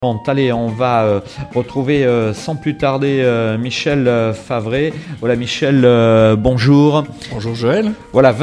Bon, allez, on va retrouver sans plus tarder Michel Favret. Voilà Michel, bonjour. Bonjour Joël. Voilà,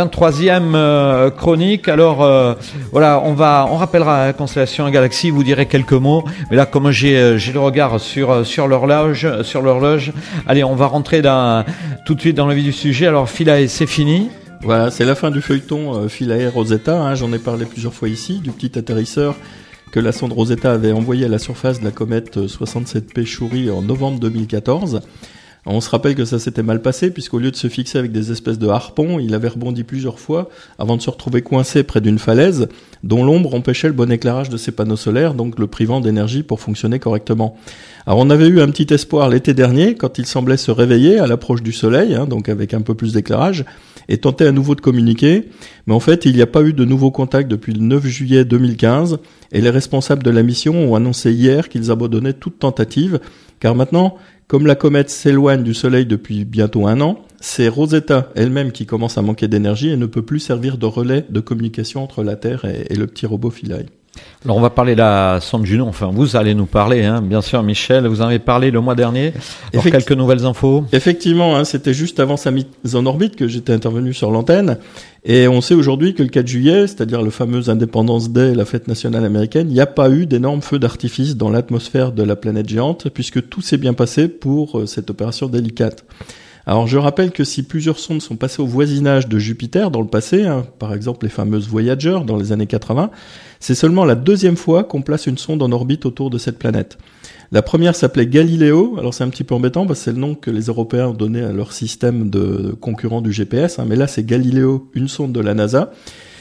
23e chronique. Alors voilà, on rappellera la constellation Galaxie, vous direz quelques mots. Mais là, comme j'ai le regard sur l'horloge, allez, on va rentrer tout de suite dans le vif du sujet. Alors Philae, c'est fini. Voilà, c'est la fin du feuilleton Philae Rosetta. J'en ai parlé plusieurs fois ici, du petit atterrisseur que la sonde Rosetta avait envoyé à la surface de la comète 67P Chury en novembre 2014. On se rappelle que ça s'était mal passé, puisqu'au lieu de se fixer avec des espèces de harpons, il avait rebondi plusieurs fois avant de se retrouver coincé près d'une falaise dont l'ombre empêchait le bon éclairage de ses panneaux solaires, donc le privant d'énergie pour fonctionner correctement. Alors on avait eu un petit espoir l'été dernier, quand il semblait se réveiller à l'approche du soleil, donc avec un peu plus d'éclairage, et tenter à nouveau de communiquer, mais en fait il n'y a pas eu de nouveau contact depuis le 9 juillet 2015, et les responsables de la mission ont annoncé hier qu'ils abandonnaient toute tentative, car maintenant, comme la comète s'éloigne du soleil depuis bientôt 1 an, c'est Rosetta elle-même qui commence à manquer d'énergie et ne peut plus servir de relais de communication entre la Terre et le petit robot Philae. Alors on va parler de la sonde Juno, enfin vous allez nous parler, bien sûr Michel, vous en avez parlé le mois dernier, alors quelques nouvelles infos. Effectivement, c'était juste avant sa mise en orbite que j'étais intervenu sur l'antenne, et on sait aujourd'hui que le 4 juillet, c'est-à-dire le fameux Independence Day, la fête nationale américaine, il n'y a pas eu d'énormes feux d'artifice dans l'atmosphère de la planète géante, puisque tout s'est bien passé pour cette opération délicate. Alors je rappelle que si plusieurs sondes sont passées au voisinage de Jupiter dans le passé, par exemple les fameuses Voyager dans les années 80, c'est seulement la deuxième fois qu'on place une sonde en orbite autour de cette planète. La première s'appelait Galileo, alors c'est un petit peu embêtant parce que c'est le nom que les Européens ont donné à leur système de concurrent du GPS, mais là c'est Galileo, une sonde de la NASA,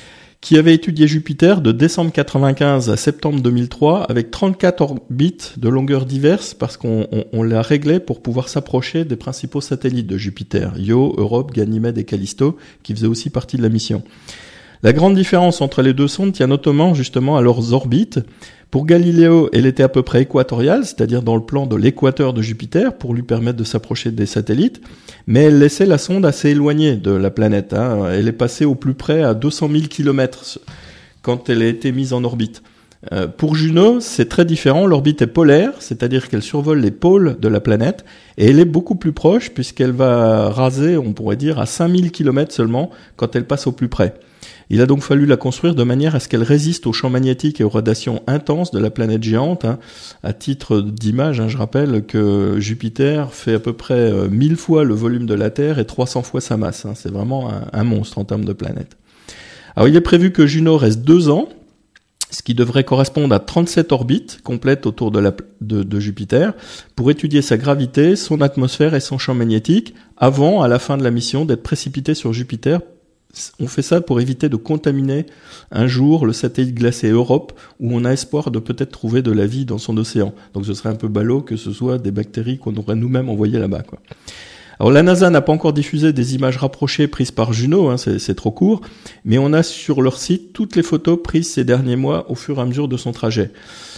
qui avait étudié Jupiter de décembre 95 à septembre 2003 avec 34 orbites de longueurs diverses parce qu'on l'a réglé pour pouvoir s'approcher des principaux satellites de Jupiter, Io, Europe, Ganymède et Callisto, qui faisaient aussi partie de la mission. La grande différence entre les deux sondes tient notamment justement à leurs orbites. Pour Galileo, elle était à peu près équatoriale, c'est-à-dire dans le plan de l'équateur de Jupiter, pour lui permettre de s'approcher des satellites, mais elle laissait la sonde assez éloignée de la planète. Elle est passée au plus près à 200 000 km quand elle a été mise en orbite. Pour Juno, c'est très différent. L'orbite est polaire, c'est-à-dire qu'elle survole les pôles de la planète, et elle est beaucoup plus proche puisqu'elle va raser, on pourrait dire, à 5000 km seulement quand elle passe au plus près. Il a donc fallu la construire de manière à ce qu'elle résiste aux champs magnétiques et aux radiations intenses de la planète géante. À titre d'image, je rappelle que Jupiter fait à peu près 1000 fois le volume de la Terre et 300 fois sa masse. C'est vraiment un monstre en termes de planète. Alors il est prévu que Juno reste 2 ans, ce qui devrait correspondre à 37 orbites complètes autour de Jupiter, pour étudier sa gravité, son atmosphère et son champ magnétique, avant, à la fin de la mission, d'être précipité sur Jupiter. On fait ça pour éviter de contaminer un jour le satellite glacé Europe, où on a espoir de peut-être trouver de la vie dans son océan. Donc ce serait un peu ballot que ce soit des bactéries qu'on aurait nous-mêmes envoyées là-bas, quoi. Alors la NASA n'a pas encore diffusé des images rapprochées prises par Juno, c'est trop court, mais on a sur leur site toutes les photos prises ces derniers mois au fur et à mesure de son trajet.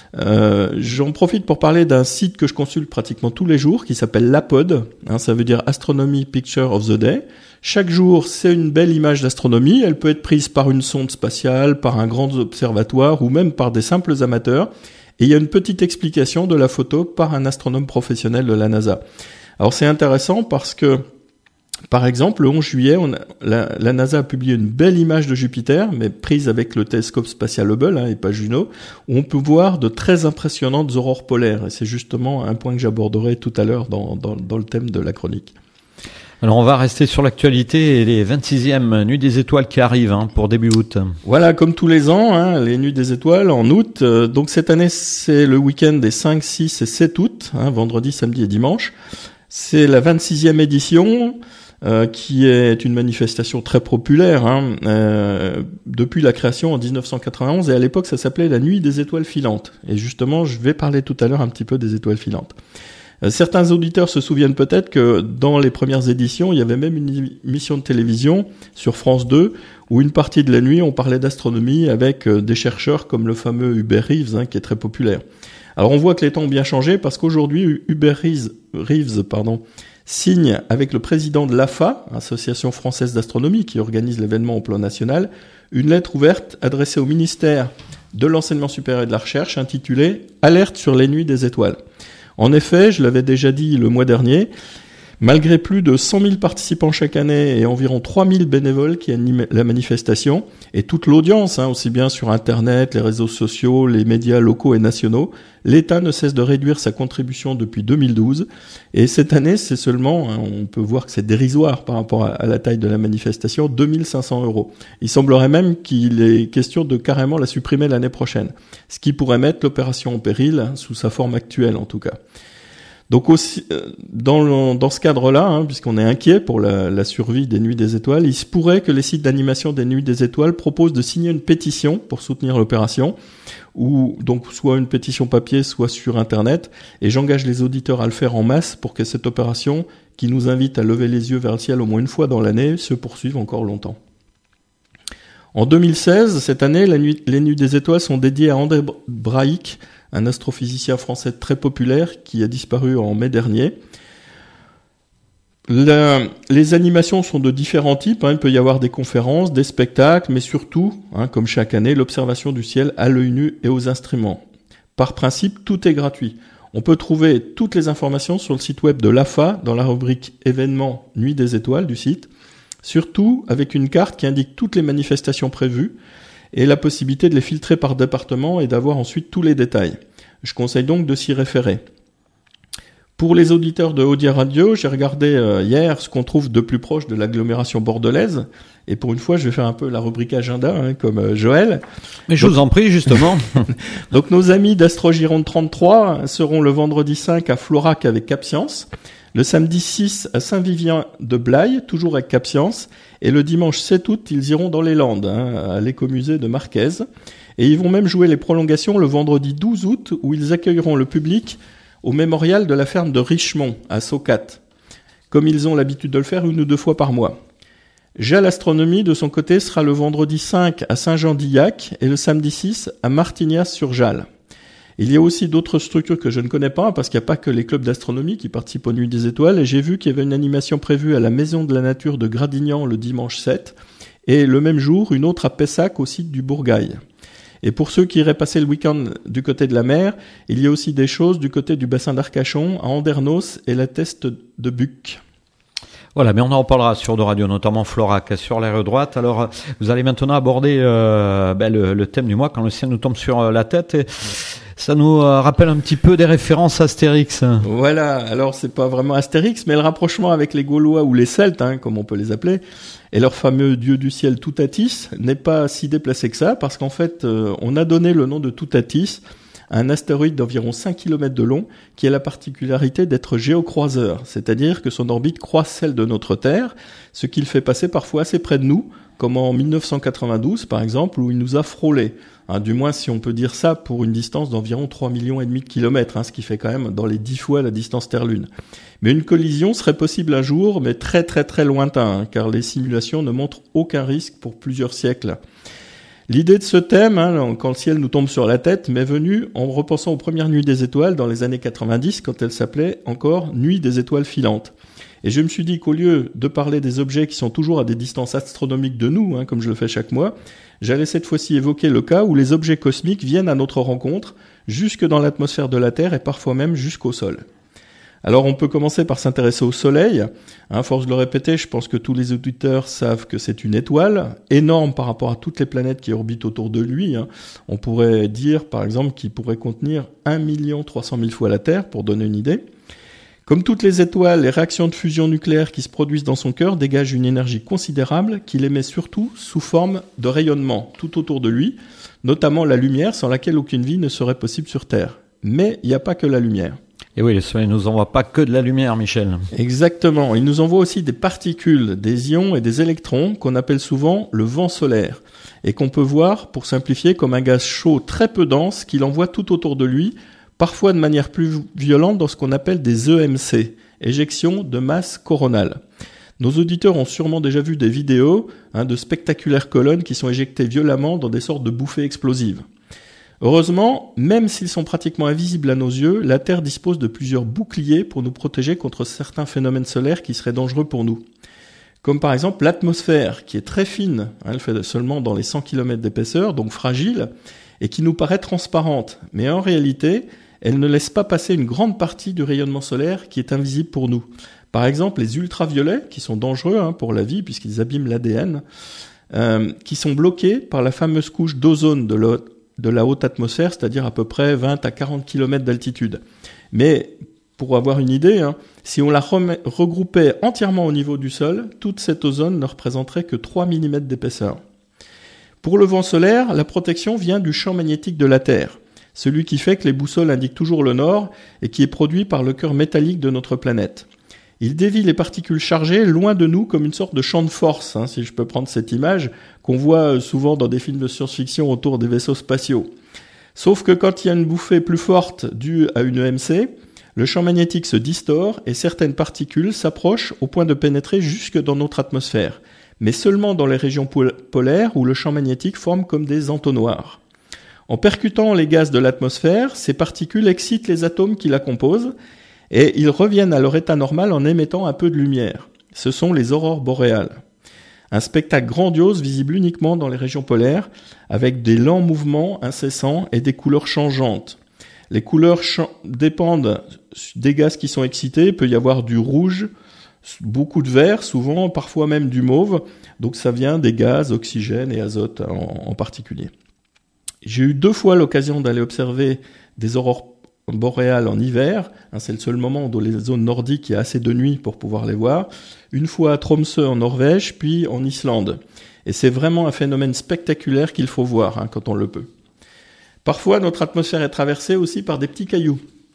J'en profite pour parler d'un site que je consulte pratiquement tous les jours, qui s'appelle l'APOD, ça veut dire Astronomy Picture of the Day. Chaque jour, c'est une belle image d'astronomie, elle peut être prise par une sonde spatiale, par un grand observatoire ou même par des simples amateurs, et il y a une petite explication de la photo par un astronome professionnel de la NASA. Alors c'est intéressant parce que, par exemple, le 11 juillet, la NASA a publié une belle image de Jupiter, mais prise avec le télescope spatial Hubble, et pas Juno, où on peut voir de très impressionnantes aurores polaires. Et c'est justement un point que j'aborderai tout à l'heure dans le thème de la chronique. Alors on va rester sur l'actualité et les 26e Nuits des Étoiles qui arrivent pour début août. Voilà, comme tous les ans, les Nuits des Étoiles en août. Donc cette année, c'est le week-end des 5, 6 et 7 août, vendredi, samedi et dimanche. C'est la 26e édition, qui est une manifestation très populaire depuis la création en 1991, et à l'époque ça s'appelait la Nuit des Étoiles filantes. Et justement, je vais parler tout à l'heure un petit peu des étoiles filantes. Certains auditeurs se souviennent peut-être que dans les premières éditions, il y avait même une émission de télévision sur France 2 où une partie de la nuit, on parlait d'astronomie avec des chercheurs comme le fameux Hubert Reeves, qui est très populaire. Alors on voit que les temps ont bien changé parce qu'aujourd'hui, Hubert Reeves signe avec le président de l'AFA, Association française d'astronomie, qui organise l'événement au plan national, une lettre ouverte adressée au ministère de l'enseignement supérieur et de la recherche intitulé « Alerte sur les nuits des étoiles ». En effet, je l'avais déjà dit le mois dernier, malgré plus de 100 000 participants chaque année et environ 3 000 bénévoles qui animent la manifestation, et toute l'audience, aussi bien sur Internet, les réseaux sociaux, les médias locaux et nationaux, l'État ne cesse de réduire sa contribution depuis 2012. Et cette année, c'est seulement, on peut voir que c'est dérisoire par rapport à la taille de la manifestation, 2 500 €. Il semblerait même qu'il est question de carrément la supprimer l'année prochaine, ce qui pourrait mettre l'opération en péril, sous sa forme actuelle en tout cas. Donc aussi, dans ce cadre-là, puisqu'on est inquiet pour la survie des Nuits des Étoiles, il se pourrait que les sites d'animation des Nuits des Étoiles proposent de signer une pétition pour soutenir l'opération, ou donc soit une pétition papier, soit sur Internet, et j'engage les auditeurs à le faire en masse pour que cette opération, qui nous invite à lever les yeux vers le ciel au moins une fois dans l'année, se poursuive encore longtemps. En 2016, cette année, les Nuits des Étoiles sont dédiées à André Braic, un astrophysicien français très populaire qui a disparu en mai dernier. Les animations sont de différents types. Il peut y avoir des conférences, des spectacles, mais surtout, comme chaque année, l'observation du ciel à l'œil nu et aux instruments. Par principe, tout est gratuit. On peut trouver toutes les informations sur le site web de l'AFA dans la rubrique événements Nuit des Étoiles du site, surtout avec une carte qui indique toutes les manifestations prévues, et la possibilité de les filtrer par département et d'avoir ensuite tous les détails. Je conseille donc de s'y référer. Pour les auditeurs de Audia Radio, j'ai regardé hier ce qu'on trouve de plus proche de l'agglomération bordelaise, et pour une fois, je vais faire un peu la rubrique agenda, comme Joël. Mais je vous en prie, justement. Donc nos amis d'Astrogironde 33 seront le vendredi 5 à Florac avec Cap Science, le samedi 6 à Saint-Vivien de Blaye, toujours avec Cap Science, et le dimanche 7 août, ils iront dans les Landes, à l'écomusée de Marquez. Et ils vont même jouer les prolongations le vendredi 12 août, où ils accueilleront le public au mémorial de la ferme de Richemont, à Saucat, comme ils ont l'habitude de le faire 1 ou 2 fois par mois. JAL Astronomie, de son côté, sera le vendredi 5 à Saint-Jean-d'Illac et le samedi 6 à Martignas-sur-Jalles. Il y a aussi d'autres structures que je ne connais pas, parce qu'il n'y a pas que les clubs d'astronomie qui participent aux Nuits des Étoiles, et j'ai vu qu'il y avait une animation prévue à la Maison de la Nature de Gradignan le dimanche 7, et le même jour, une autre à Pessac au site du Bourgail. Et pour ceux qui iraient passer le week-end du côté de la mer, il y a aussi des choses du côté du bassin d'Arcachon, à Andernos et la Teste de Buc. Voilà, mais on en reparlera sur de radio, notamment Florac, sur l'aire droite. Alors, vous allez maintenant aborder le thème du mois, quand le ciel nous tombe sur la tête. Et ça nous rappelle un petit peu des références Astérix. Voilà, alors c'est pas vraiment Astérix, mais le rapprochement avec les Gaulois ou les Celtes, comme on peut les appeler, et leur fameux dieu du ciel Toutatis n'est pas si déplacé que ça, parce qu'en fait, on a donné le nom de Toutatis à un astéroïde d'environ 5 km de long qui a la particularité d'être géocroiseur, c'est-à-dire que son orbite croise celle de notre Terre, ce qui le fait passer parfois assez près de nous, comme en 1992 par exemple, où il nous a frôlé. Du moins si on peut dire ça pour une distance d'environ 3,5 millions de kilomètres, ce qui fait quand même dans les 10 fois la distance Terre-Lune. Mais une collision serait possible un jour, mais très très très lointain, car les simulations ne montrent aucun risque pour plusieurs siècles. L'idée de ce thème, quand le ciel nous tombe sur la tête, m'est venue en repensant aux premières Nuits des Étoiles dans les années 90, quand elle s'appelait encore Nuit des Étoiles filantes. Et je me suis dit qu'au lieu de parler des objets qui sont toujours à des distances astronomiques de nous, comme je le fais chaque mois, j'allais cette fois-ci évoquer le cas où les objets cosmiques viennent à notre rencontre, jusque dans l'atmosphère de la Terre et parfois même jusqu'au sol. Alors on peut commencer par s'intéresser au Soleil. Force de le répéter, je pense que tous les auditeurs savent que c'est une étoile, énorme par rapport à toutes les planètes qui orbitent autour de lui. On pourrait dire par exemple qu'il pourrait contenir 1 300 000 fois la Terre, pour donner une idée. Comme toutes les étoiles, les réactions de fusion nucléaire qui se produisent dans son cœur dégagent une énergie considérable qu'il émet surtout sous forme de rayonnement tout autour de lui, notamment la lumière sans laquelle aucune vie ne serait possible sur Terre. Mais il n'y a pas que la lumière. Et oui, le soleil ne nous envoie pas que de la lumière, Michel. Exactement. Il nous envoie aussi des particules, des ions et des électrons qu'on appelle souvent le vent solaire et qu'on peut voir, pour simplifier, comme un gaz chaud très peu dense qu'il envoie tout autour de lui, parfois de manière plus violente dans ce qu'on appelle des EMC, éjections de masse coronale. Nos auditeurs ont sûrement déjà vu des vidéos de spectaculaires colonnes qui sont éjectées violemment dans des sortes de bouffées explosives. Heureusement, même s'ils sont pratiquement invisibles à nos yeux, la Terre dispose de plusieurs boucliers pour nous protéger contre certains phénomènes solaires qui seraient dangereux pour nous. Comme par exemple l'atmosphère, qui est très fine, elle fait seulement dans les 100 km d'épaisseur, donc fragile, et qui nous paraît transparente. Mais en réalité, elle ne laisse pas passer une grande partie du rayonnement solaire qui est invisible pour nous. Par exemple, les ultraviolets, qui sont dangereux pour la vie puisqu'ils abîment l'ADN, qui sont bloqués par la fameuse couche d'ozone de la haute atmosphère, c'est-à-dire à peu près 20 à 40 km d'altitude. Mais pour avoir une idée, si on la regroupait entièrement au niveau du sol, toute cette ozone ne représenterait que 3 mm d'épaisseur. Pour le vent solaire, la protection vient du champ magnétique de la Terre, celui qui fait que les boussoles indiquent toujours le nord et qui est produit par le cœur métallique de notre planète. Il dévie les particules chargées loin de nous comme une sorte de champ de force, si je peux prendre cette image, qu'on voit souvent dans des films de science-fiction autour des vaisseaux spatiaux. Sauf que quand il y a une bouffée plus forte due à une EMC, le champ magnétique se distord et certaines particules s'approchent au point de pénétrer jusque dans notre atmosphère, mais seulement dans les régions polaires où le champ magnétique forme comme des entonnoirs. En percutant les gaz de l'atmosphère, ces particules excitent les atomes qui la composent et ils reviennent à leur état normal en émettant un peu de lumière. Ce sont les aurores boréales. Un spectacle grandiose visible uniquement dans les régions polaires avec des lents mouvements incessants et des couleurs changeantes. Les couleurs dépendent des gaz qui sont excités. Il peut y avoir du rouge, beaucoup de vert, souvent, parfois même du mauve. Donc ça vient des gaz, oxygène et azote en particulier. J'ai eu 2 fois l'occasion d'aller observer des aurores boréales en hiver. C'est le seul moment où dans les zones nordiques il y a assez de nuit pour pouvoir les voir. Une fois à Tromsø en Norvège, puis en Islande. Et c'est vraiment un phénomène spectaculaire qu'il faut voir quand on le peut. Parfois, notre atmosphère est traversée aussi par des petits cailloux.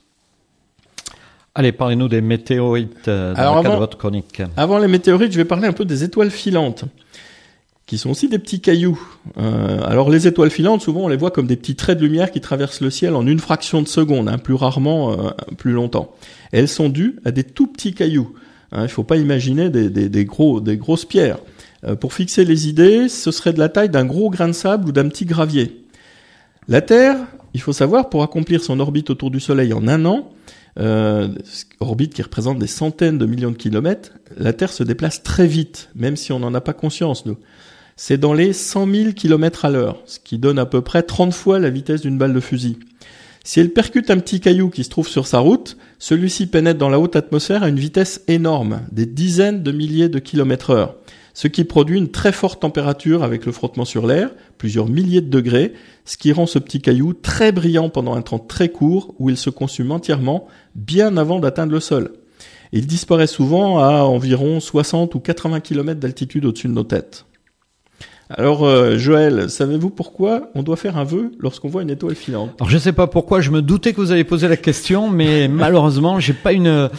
Allez, parlez-nous des météorites dans le cadre de votre chronique. Avant les météorites, je vais parler un peu des étoiles filantes, qui sont aussi des petits cailloux. Alors les étoiles filantes, souvent on les voit comme des petits traits de lumière qui traversent le ciel en une fraction de seconde, plus rarement plus longtemps. Et elles sont dues à des tout petits cailloux. Il ne faut pas imaginer des grosses pierres. Pour fixer les idées, ce serait de la taille d'un gros grain de sable ou d'un petit gravier. La Terre, il faut savoir, pour accomplir son orbite autour du Soleil en un an, orbite qui représente des centaines de millions de kilomètres, la Terre se déplace très vite, même si on n'en a pas conscience, nous. C'est dans les 100 000 km à l'heure, ce qui donne à peu près 30 fois la vitesse d'une balle de fusil. Si elle percute un petit caillou qui se trouve sur sa route, celui-ci pénètre dans la haute atmosphère à une vitesse énorme, des dizaines de milliers de kilomètres heure, ce qui produit une très forte température avec le frottement sur l'air, plusieurs milliers de degrés, ce qui rend ce petit caillou très brillant pendant un temps très court où il se consume entièrement bien avant d'atteindre le sol. Il disparaît souvent à environ 60 ou 80 km d'altitude au-dessus de nos têtes. Alors Joël, savez-vous pourquoi on doit faire un vœu lorsqu'on voit une étoile filante ? Alors je ne sais pas pourquoi, je me doutais que vous alliez poser la question, mais malheureusement j'ai pas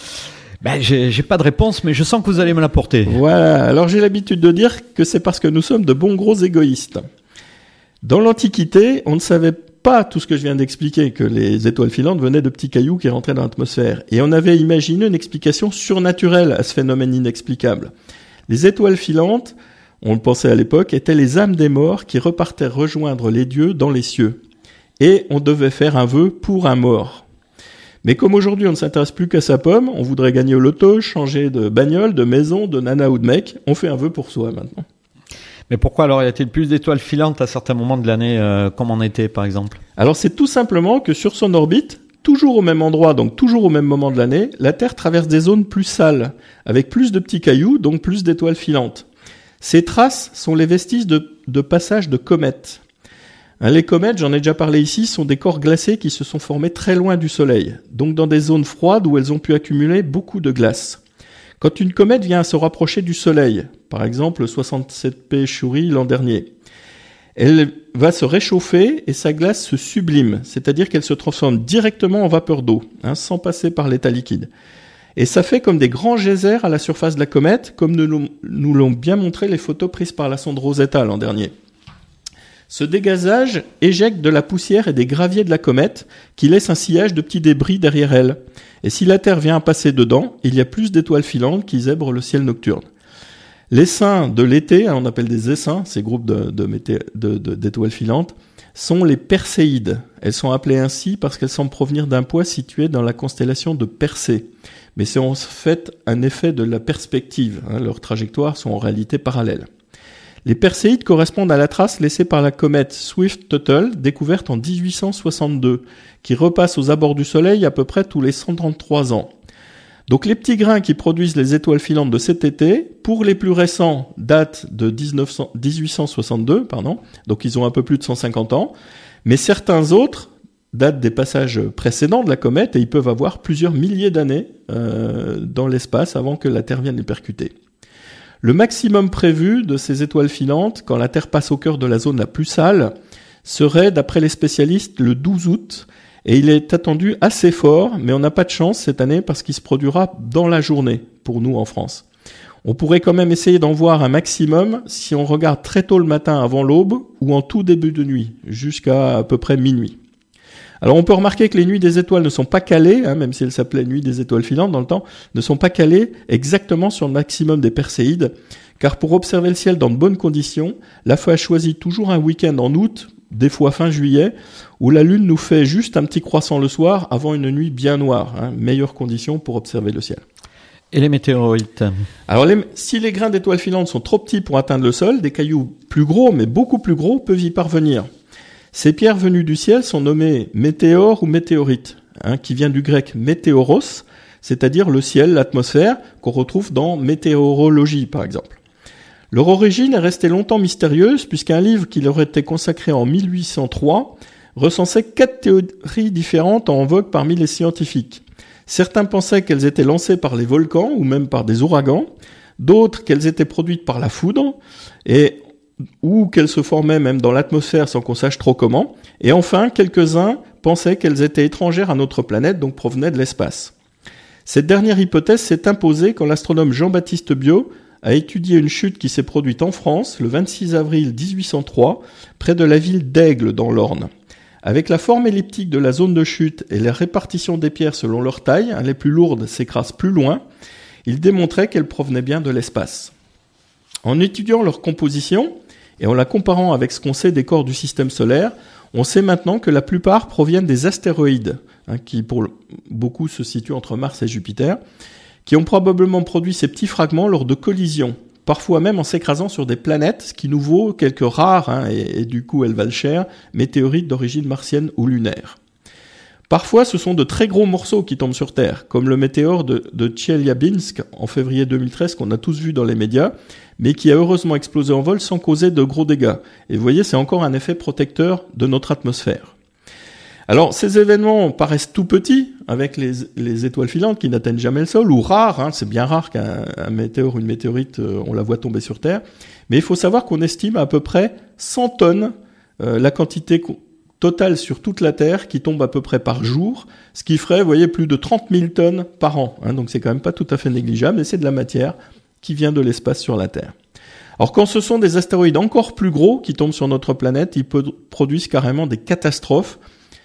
j'ai pas de réponse, mais je sens que vous allez me l'apporter. Voilà, alors j'ai l'habitude de dire que c'est parce que nous sommes de bons gros égoïstes. Dans l'Antiquité, on ne savait pas tout ce que je viens d'expliquer, que les étoiles filantes venaient de petits cailloux qui rentraient dans l'atmosphère. Et on avait imaginé une explication surnaturelle à ce phénomène inexplicable. Les étoiles filantes, on le pensait à l'époque, étaient les âmes des morts qui repartaient rejoindre les dieux dans les cieux. Et on devait faire un vœu pour un mort. Mais comme aujourd'hui on ne s'intéresse plus qu'à sa pomme, on voudrait gagner au loto, changer de bagnole, de maison, de nana ou de mec, on fait un vœu pour soi maintenant. Mais pourquoi alors y a-t-il plus d'étoiles filantes à certains moments de l'année, comme en été par exemple ? Alors c'est tout simplement que sur son orbite, toujours au même endroit, donc toujours au même moment de l'année, la Terre traverse des zones plus sales, avec plus de petits cailloux, donc plus d'étoiles filantes. Ces traces sont les vestiges de passage de comètes. Les comètes, j'en ai déjà parlé ici, sont des corps glacés qui se sont formés très loin du Soleil, donc dans des zones froides où elles ont pu accumuler beaucoup de glace. Quand une comète vient à se rapprocher du Soleil, par exemple le 67P Chury l'an dernier, elle va se réchauffer et sa glace se sublime, c'est-à-dire qu'elle se transforme directement en vapeur d'eau, sans passer par l'état liquide. Et ça fait comme des grands geysers à la surface de la comète, comme nous l'ont bien montré les photos prises par la sonde Rosetta l'an dernier. Ce dégazage éjecte de la poussière et des graviers de la comète qui laissent un sillage de petits débris derrière elle. Et si la Terre vient à passer dedans, il y a plus d'étoiles filantes qui zèbrent le ciel nocturne. L'essaim de l'été, on appelle des essaims, ces groupes d'étoiles filantes, sont les Perséides. Elles sont appelées ainsi parce qu'elles semblent provenir d'un point situé dans la constellation de Persée. Mais c'est en fait un effet de la perspective. Leurs trajectoires sont en réalité parallèles. Les Perséides correspondent à la trace laissée par la comète Swift-Tuttle, découverte en 1862, qui repasse aux abords du Soleil à peu près tous les 133 ans. Donc les petits grains qui produisent les étoiles filantes de cet été, pour les plus récents, datent de 1862, donc ils ont un peu plus de 150 ans, mais certains autres datent des passages précédents de la comète et ils peuvent avoir plusieurs milliers d'années dans l'espace avant que la Terre vienne les percuter. Le maximum prévu de ces étoiles filantes, quand la Terre passe au cœur de la zone la plus sale, serait, d'après les spécialistes, le 12 août, et il est attendu assez fort, mais on n'a pas de chance cette année parce qu'il se produira dans la journée, pour nous en France. On pourrait quand même essayer d'en voir un maximum si on regarde très tôt le matin avant l'aube ou en tout début de nuit, jusqu'à peu près minuit. Alors on peut remarquer que les nuits des étoiles ne sont pas calées, même si elles s'appelaient nuits des étoiles filantes dans le temps, ne sont pas calées exactement sur le maximum des Perséides, car pour observer le ciel dans de bonnes conditions, la FEA choisit toujours un week-end en août, des fois fin juillet, où la Lune nous fait juste un petit croissant le soir avant une nuit bien noire, meilleures conditions pour observer le ciel. Et les météorites? Alors si les grains d'étoiles filantes sont trop petits pour atteindre le sol, des cailloux plus gros, mais beaucoup plus gros, peuvent y parvenir. Ces pierres venues du ciel sont nommées météores ou météorites, qui vient du grec météoros, c'est-à-dire le ciel, l'atmosphère, qu'on retrouve dans météorologie par exemple. Leur origine est restée longtemps mystérieuse puisqu'un livre qui leur était consacré en 1803 recensait 4 théories différentes en vogue parmi les scientifiques. Certains pensaient qu'elles étaient lancées par les volcans ou même par des ouragans, d'autres qu'elles étaient produites par la foudre ou qu'elles se formaient même dans l'atmosphère sans qu'on sache trop comment. Et enfin, quelques-uns pensaient qu'elles étaient étrangères à notre planète, donc provenaient de l'espace. Cette dernière hypothèse s'est imposée quand l'astronome Jean-Baptiste Biot a étudié une chute qui s'est produite en France le 26 avril 1803, près de la ville d'Aigle dans l'Orne. Avec la forme elliptique de la zone de chute et la répartition des pierres selon leur taille, les plus lourdes s'écrasent plus loin, il démontrait qu'elles provenaient bien de l'espace. En étudiant leur composition et en la comparant avec ce qu'on sait des corps du système solaire, on sait maintenant que la plupart proviennent des astéroïdes, qui pour beaucoup se situent entre Mars et Jupiter, qui ont probablement produit ces petits fragments lors de collisions, parfois même en s'écrasant sur des planètes, ce qui nous vaut quelques rares, et du coup elles valent cher, météorites d'origine martienne ou lunaire. Parfois ce sont de très gros morceaux qui tombent sur Terre, comme le météore de Tcheliabinsk en février 2013 qu'on a tous vu dans les médias, mais qui a heureusement explosé en vol sans causer de gros dégâts. Et vous voyez, c'est encore un effet protecteur de notre atmosphère. Alors, ces événements paraissent tout petits, avec les étoiles filantes qui n'atteignent jamais le sol, ou rares, c'est bien rare qu'un météore ou une météorite, on la voit tomber sur Terre. Mais il faut savoir qu'on estime à peu près 100 tonnes la quantité totale sur toute la Terre qui tombe à peu près par jour, ce qui ferait, vous voyez, plus de 30 000 tonnes par an. Donc c'est quand même pas tout à fait négligeable, et c'est de la matière qui vient de l'espace sur la Terre. Alors quand ce sont des astéroïdes encore plus gros qui tombent sur notre planète, ils produisent carrément des catastrophes,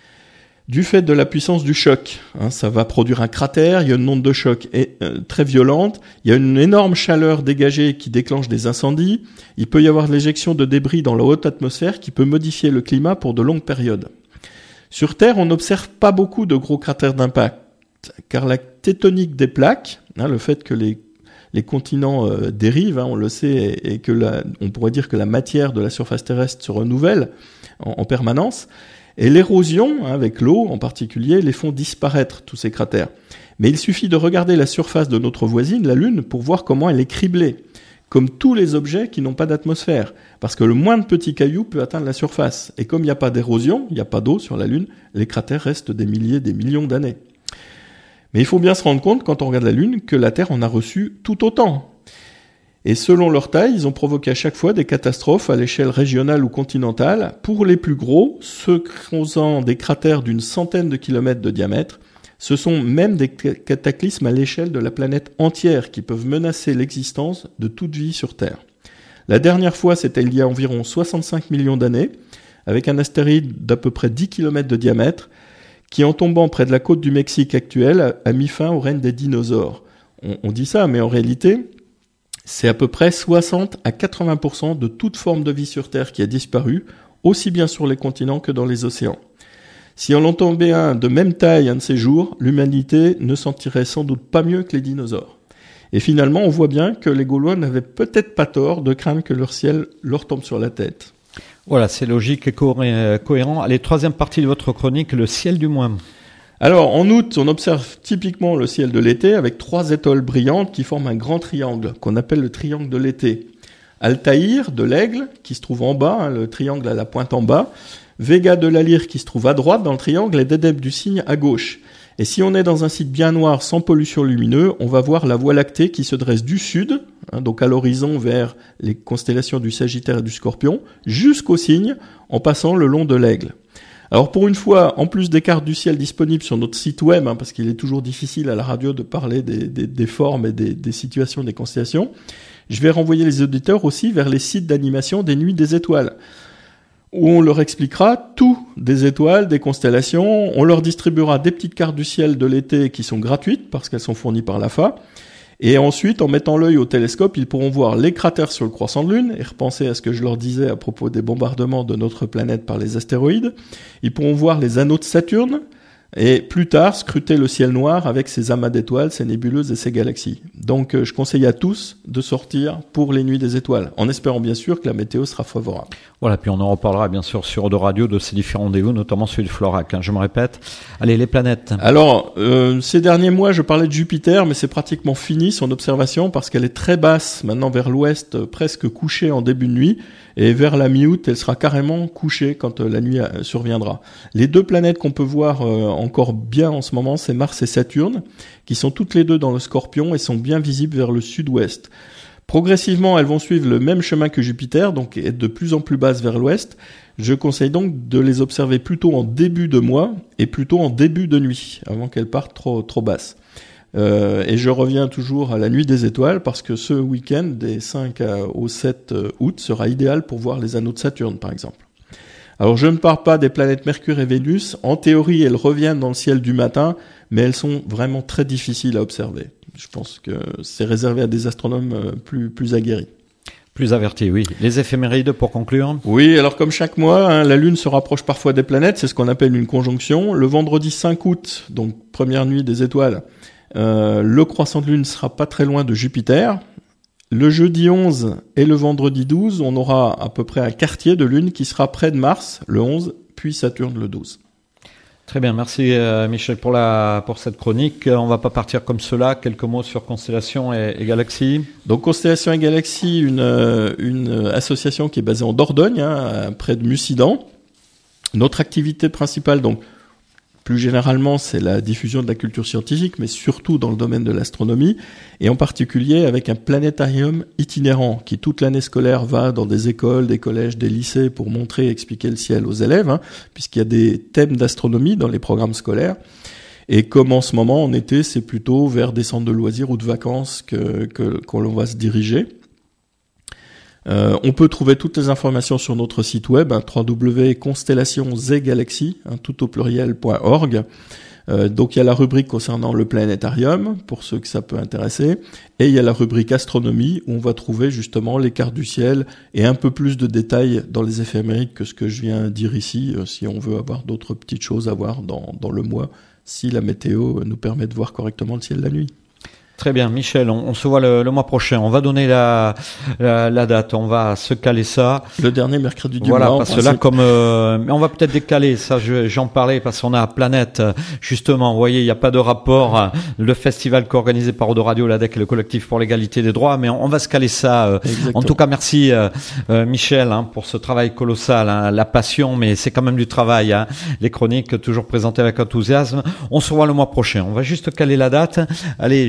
du fait de la puissance du choc. Ça va produire un cratère, il y a une onde de choc très violente, il y a une énorme chaleur dégagée qui déclenche des incendies, il peut y avoir de l'éjection de débris dans la haute atmosphère qui peut modifier le climat pour de longues périodes. Sur Terre, on n'observe pas beaucoup de gros cratères d'impact, car la tectonique des plaques, le fait que les continents dérivent, on le sait, et que on pourrait dire que la matière de la surface terrestre se renouvelle en permanence, et l'érosion, avec l'eau en particulier, les font disparaître, tous ces cratères. Mais il suffit de regarder la surface de notre voisine, la Lune, pour voir comment elle est criblée, comme tous les objets qui n'ont pas d'atmosphère. Parce que le moindre petit caillou peut atteindre la surface. Et comme il n'y a pas d'érosion, il n'y a pas d'eau sur la Lune, les cratères restent des milliers, des millions d'années. Mais il faut bien se rendre compte, quand on regarde la Lune, que la Terre en a reçu tout autant. Et selon leur taille, ils ont provoqué à chaque fois des catastrophes à l'échelle régionale ou continentale. Pour les plus gros, ceux creusant des cratères d'une centaine de kilomètres de diamètre, ce sont même des cataclysmes à l'échelle de la planète entière qui peuvent menacer l'existence de toute vie sur Terre. La dernière fois, c'était il y a environ 65 millions d'années, avec un astéroïde d'à peu près 10 km de diamètre, qui en tombant près de la côte du Mexique actuelle a mis fin au règne des dinosaures. On dit ça, mais en réalité, c'est à peu près 60 à 80% de toute forme de vie sur Terre qui a disparu, aussi bien sur les continents que dans les océans. Si on en tombait un de même taille un de ces jours, l'humanité ne s'en tirerait sans doute pas mieux que les dinosaures. Et finalement, on voit bien que les Gaulois n'avaient peut-être pas tort de craindre que leur ciel leur tombe sur la tête. Voilà, c'est logique et cohérent. Allez, troisième partie de votre chronique, le ciel du mois. Alors, en août, on observe typiquement le ciel de l'été avec 3 étoiles brillantes qui forment un grand triangle qu'on appelle le triangle de l'été. Altaïr de l'Aigle, qui se trouve en bas, le triangle à la pointe en bas. Vega de la Lyre, qui se trouve à droite dans le triangle, et Dédé du Cygne à gauche. Et si on est dans un site bien noir, sans pollution lumineuse, on va voir la Voie lactée qui se dresse du sud, donc à l'horizon vers les constellations du Sagittaire et du Scorpion, jusqu'au Cygne, en passant le long de l'Aigle. Alors pour une fois, en plus des cartes du ciel disponibles sur notre site web, parce qu'il est toujours difficile à la radio de parler des formes et des situations des constellations, je vais renvoyer les auditeurs aussi vers les sites d'animation des Nuits des Étoiles, où on leur expliquera tout des étoiles, des constellations, on leur distribuera des petites cartes du ciel de l'été qui sont gratuites, parce qu'elles sont fournies par l'AFA, et ensuite, en mettant l'œil au télescope, ils pourront voir les cratères sur le croissant de Lune, et repenser à ce que je leur disais à propos des bombardements de notre planète par les astéroïdes. Ils pourront voir les anneaux de Saturne, et plus tard, scruter le ciel noir avec ses amas d'étoiles, ses nébuleuses et ses galaxies. Donc, je conseille à tous de sortir pour les Nuits des Étoiles, en espérant bien sûr que la météo sera favorable. Voilà, puis on en reparlera bien sûr sur Eau de Radio de ces différents rendez-vous, notamment celui de Florac, je me répète. Allez, les planètes. Alors, ces derniers mois, je parlais de Jupiter, mais c'est pratiquement fini son observation parce qu'elle est très basse, maintenant vers l'ouest, presque couchée en début de nuit, et vers la mi-août, elle sera carrément couchée quand la nuit surviendra. Les 2 planètes qu'on peut voir encore bien en ce moment, c'est Mars et Saturne, qui sont toutes les 2 dans le Scorpion et sont bien visibles vers le sud-ouest. Progressivement, elles vont suivre le même chemin que Jupiter, donc être de plus en plus basses vers l'ouest. Je conseille donc de les observer plutôt en début de mois et plutôt en début de nuit, avant qu'elles partent trop basses. Et je reviens toujours à la Nuit des Étoiles, parce que ce week-end, des 5 au 7 août, sera idéal pour voir les anneaux de Saturne, par exemple. Alors, je ne parle pas des planètes Mercure et Vénus. En théorie, elles reviennent dans le ciel du matin, mais elles sont vraiment très difficiles à observer. Je pense que c'est réservé à des astronomes plus aguerris. Plus avertis, oui. Les éphémérides pour conclure. Oui, alors comme chaque mois, la Lune se rapproche parfois des planètes, c'est ce qu'on appelle une conjonction. Le vendredi 5 août, donc première nuit des étoiles, le croissant de Lune sera pas très loin de Jupiter. Le jeudi 11 et le vendredi 12, on aura à peu près un quartier de Lune qui sera près de Mars, le 11, puis Saturne, le 12. Très bien, merci Michel pour cette chronique. On va pas partir comme cela. Quelques mots sur Constellation et Galaxie. Donc Constellation et Galaxie, une association qui est basée en Dordogne, près de Mussidan. Notre activité principale, donc plus généralement, c'est la diffusion de la culture scientifique, mais surtout dans le domaine de l'astronomie, et en particulier avec un planétarium itinérant qui toute l'année scolaire va dans des écoles, des collèges, des lycées pour montrer et expliquer le ciel aux élèves, puisqu'il y a des thèmes d'astronomie dans les programmes scolaires. Et comme en ce moment, en été, c'est plutôt vers des centres de loisirs ou de vacances qu'on va se diriger. On peut trouver toutes les informations sur notre site web, www.constellations-et-galaxies, tout au pluriel.org. Donc il y a la rubrique concernant le planétarium, pour ceux que ça peut intéresser, et il y a la rubrique astronomie, où on va trouver justement les cartes du ciel et un peu plus de détails dans les éphémérides que ce que je viens de dire ici, si on veut avoir d'autres petites choses à voir dans le mois, si la météo nous permet de voir correctement le ciel la nuit. Très bien, Michel, on se voit le mois prochain. On va donner la date, on va se caler ça. Le dernier mercredi du mois. Voilà, parce que là, mais on va peut-être décaler ça. J'en parlais parce qu'on a Planète, justement. Vous voyez, il n'y a pas de rapport. Le festival co-organisé par Eau de Radio, l'ADEC et le collectif pour l'égalité des droits, mais on va se caler ça. En tout cas, merci Michel pour ce travail colossal, la passion, mais c'est quand même du travail. Les chroniques toujours présentées avec enthousiasme. On se voit le mois prochain. On va juste caler la date. Allez.